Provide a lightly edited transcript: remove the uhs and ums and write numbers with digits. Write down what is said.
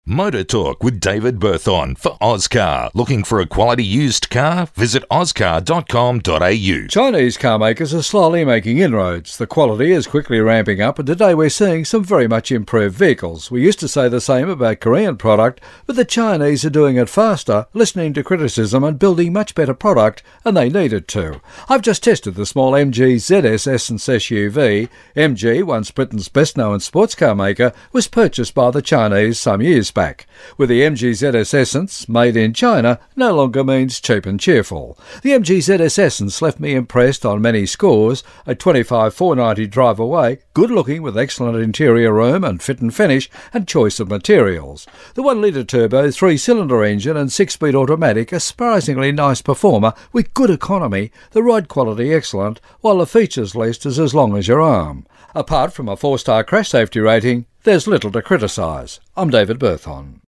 Motor Talk with David Berthon for Ozcar. Looking for a quality used car? Visit ozcar.com.au. Chinese car makers are slowly making inroads. The quality is quickly ramping up, and today we're seeing some very much improved vehicles. We used to say the same about Korean product, but the Chinese are doing it faster, listening to criticism and building much better product, and they needed to. I've just tested the small MG ZS Essence SUV. MG, once Britain's best-known sports car maker, was purchased by the Chinese some years back. With the MG ZS Essence, made in China no longer means cheap and cheerful. The MG ZS Essence left me impressed on many scores. A 25,490 drive away, good looking with excellent interior room and fit and finish and choice of materials. The 1-litre turbo 3-cylinder engine and 6-speed automatic, a surprisingly nice performer with good economy, the ride quality excellent, while the features list is as long as your arm. Apart from a 4-star crash safety rating, there's little to criticise. I'm David Berthon.